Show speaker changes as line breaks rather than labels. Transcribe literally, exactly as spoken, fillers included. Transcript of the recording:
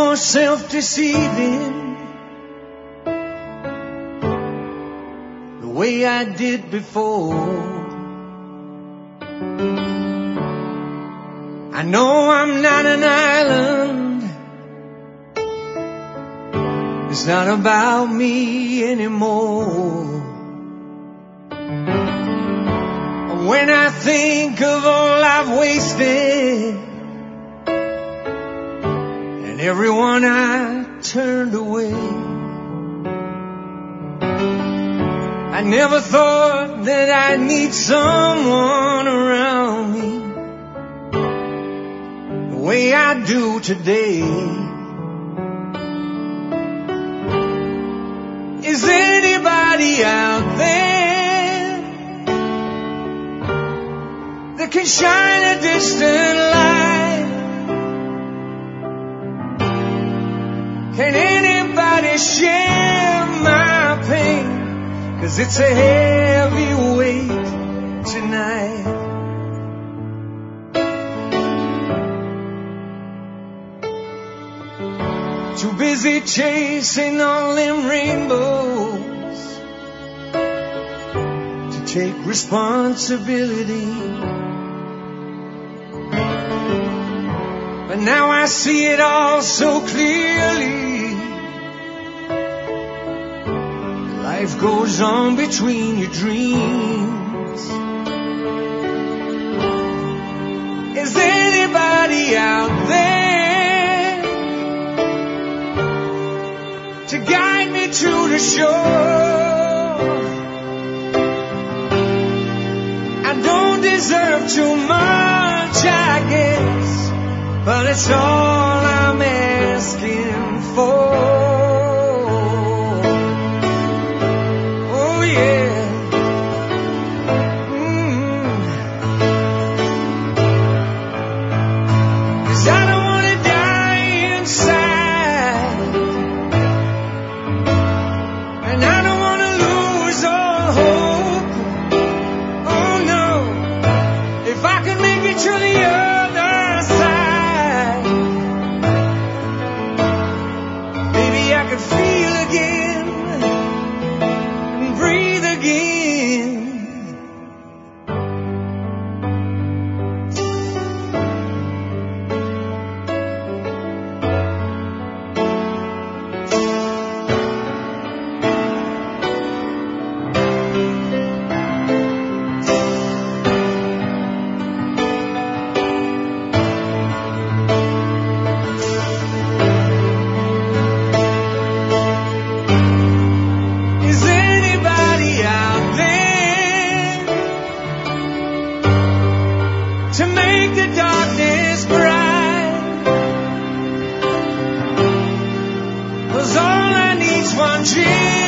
more self-deceiving the way I did before. I know I'm not an island. It's not about me anymore. When I think of all I've wasted and everyone I turned away, I never thought that I'd need someone around me the way I do today. Is anybody out there that can shine a distant light? Can anybody share my pain? 'Cause it's a heavy weight tonight. Too busy chasing all them rainbows to take responsibility. But now I see it all so clearly. Life goes on between your dreams. Is anybody out there to guide me to the shore? I don't deserve too much, I guess, but it's all I'm asking for. Oh yeah. Mm. 'Cause I don't want to die inside, and I don't want to lose all hope. Oh no. If I could make it to the other side, maybe I could feel again and breathe again. Is anybody out there to make the darkness bright? 'Cause all I need's one dream.